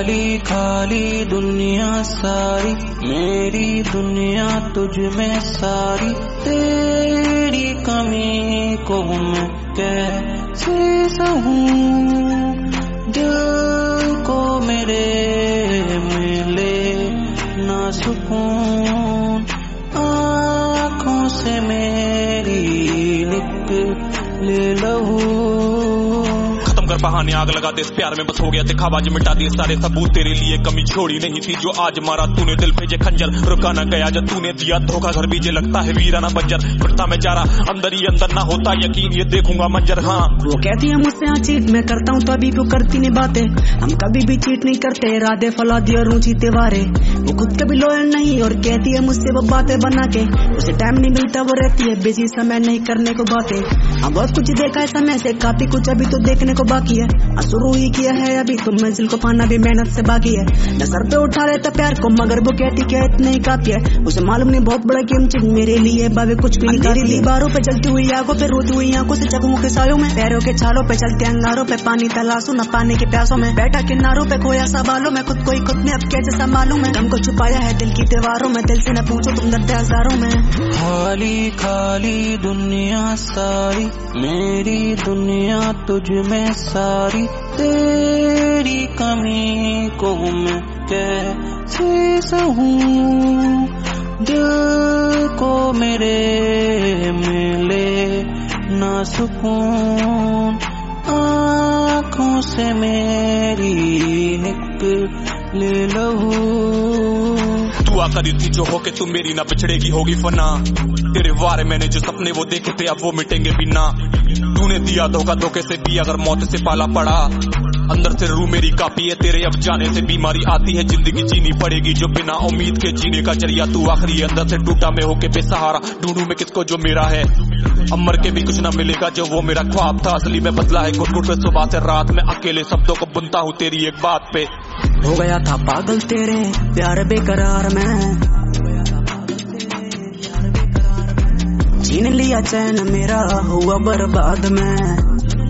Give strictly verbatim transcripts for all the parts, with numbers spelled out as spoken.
खाली खाली दुनिया सारी, मेरी दुनिया तुझ में सारी, तेरी कमी को मैं कैसे सहूं। दिल को मेरे मिले ना सुकून, आँखों से मेरी निकले लहू। खत्म कर बहाने, आग लगा दे इस प्यार में, बस हो गया दिखाबाजी, मिटा दिए सारे सबूत। तेरे लिए कमी छोड़ी नहीं थी जो आज मारा तूने, दिल पे जे खंजर रुका ना गया जब तूने दिया धोखा। घर भी जे लगता है वीराना बंजर, फिरता मैं जा रहा अंदर ही अंदर, ना होता यकीन ये देखूंगा मंजर। हाँ वो कहती है मुझसे हाँ चीट मैं करता हूँ तभी वो करती नहीं बातें, हम कभी भी चीट नहीं करते, राधे फला दिया रूची तेवारे। वो खुद कभी लॉयल नहीं और कहती है मुझसे वो बातें बना के, उसे टाइम नहीं मिलता वो रहती है बिजी, समय नहीं करने को बातें। हम बहुत कुछ देखा है समय से, काफी कुछ अभी तो देखने को बाकी है, शुरू ही किया है अभी तो मंजिल को पाना भी मेहनत से बाकी है। न सर पे उठा लेता प्यार को मगर वो कहती क्या इतना ही काफी है, उसे मालूम नहीं बहुत बड़ा गेम चेंज मेरे लिए बाबे कुछ भी नहीं। तेरी दीवारों पे जलती हुई आगों पे रोती हुई आंखों से जख्मों के सायों में, पैरों के छालों पे चलते अंगारों पे पानी तलाशूं न पाने के प्यासों में, बैठा किनारों पे खोया सवालों में, खुद को ही खुद ने अब कैसे संभालूं मैं, हमको छुपाया है दिल की दीवारों में, दिल से न पूछो तुम दर्द हजारों में। खाली खाली दुनिया सारी, मेरी दुनिया तुझ में सारी, तेरी कमी को मैं कैसे सहूं। दिल को मेरे मिले ना सुकून, आँखों से मेरी निकले लहू। दुआ करी थी जो हो के तुम मेरी ना बिछड़ेगी होगी फना, तेरे वारे मैंने जो सपने वो देखे थे अब वो मिटेंगे भी ना। तूने दिया धोखा धोखे से भी अगर मौत से पाला पड़ा, अंदर से रू मेरी कापी है, तेरे अब जाने से बीमारी आती है, जिंदगी जीनी पड़ेगी जो बिना उम्मीद के जीने का जरिया। तू आखिरी अंदर से टूटा मैं होके बेसहारा, ढूंढूं मैं किसको जो मेरा है, अमर के भी कुछ ना मिलेगा जो वो मेरा ख्वाब था, असली में बदला है घुट घुट पे सुबह से रात में, अकेले शब्दों को बुनता हूँ तेरी एक बात पे। हो गया था पागल तेरे प्यार बेकरार में, छीन लिया चैन मेरा हुआ बर्बाद में।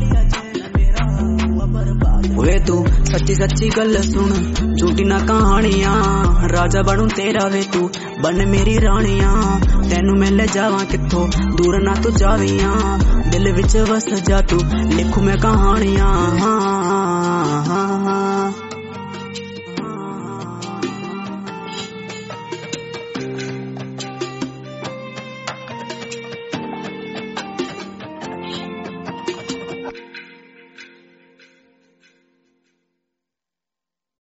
वे तू सच्ची सच्ची गल सुन, झूठी ना कहानियां, राजा बनू तेरा वे तू बन मेरी रानियां। तेनू मैं ले जावा किथों दूर ना तू जावियां, दिल विच वस जा तू लिखू मैं कहानियां। हाँ